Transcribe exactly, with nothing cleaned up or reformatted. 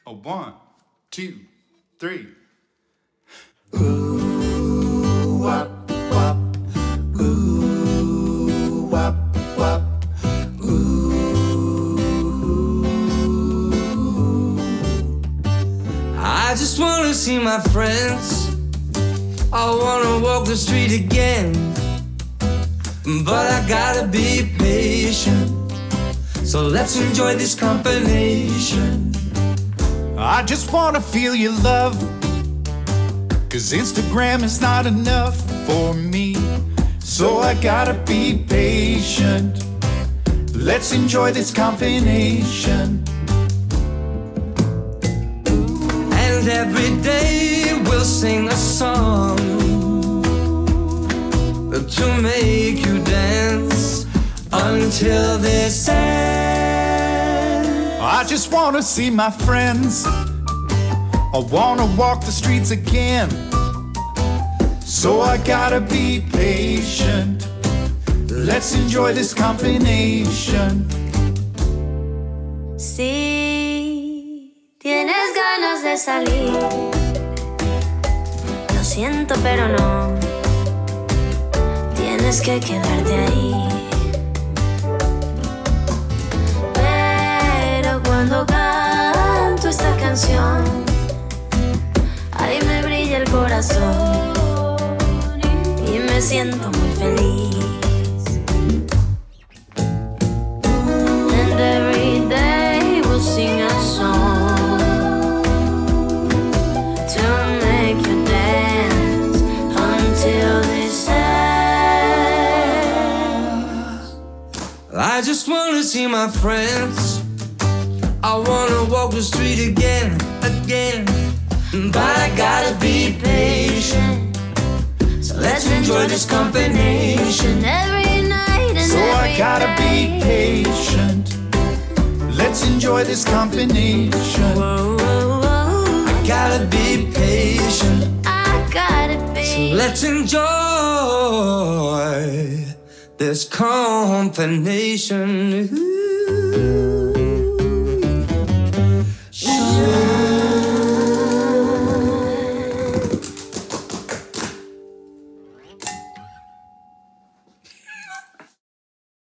A one, two, three. Ooh, wop, wop. Ooh, wop, wop. Ooh. I just wanna see my friends. I wanna walk the street again. But I gotta be patient. So let's enjoy this combination. I just wanna feel your love, 'cause Instagram is not enough for me. So I gotta be patient. Let's enjoy this combination. And every day we'll sing a song to make you dance until this ends. I just wanna see my friends. I wanna walk the streets again. So I gotta be patient. Let's enjoy this combination. Si tienes ganas de salir, lo siento pero no, tienes que quedarte ahí. Pero cuando canto esta canción, ahí me brilla el corazón y me siento muy feliz. And every day we'll sing a song to make you dance until this ends. I just wanna see my friends. I wanna walk the street again, again. But I gotta be patient. So let's enjoy this combination. Every night and So every I gotta day. be patient. Let's enjoy this combination. Whoa, whoa, whoa. I gotta be patient. I gotta be. So let's enjoy this combination. Ooh.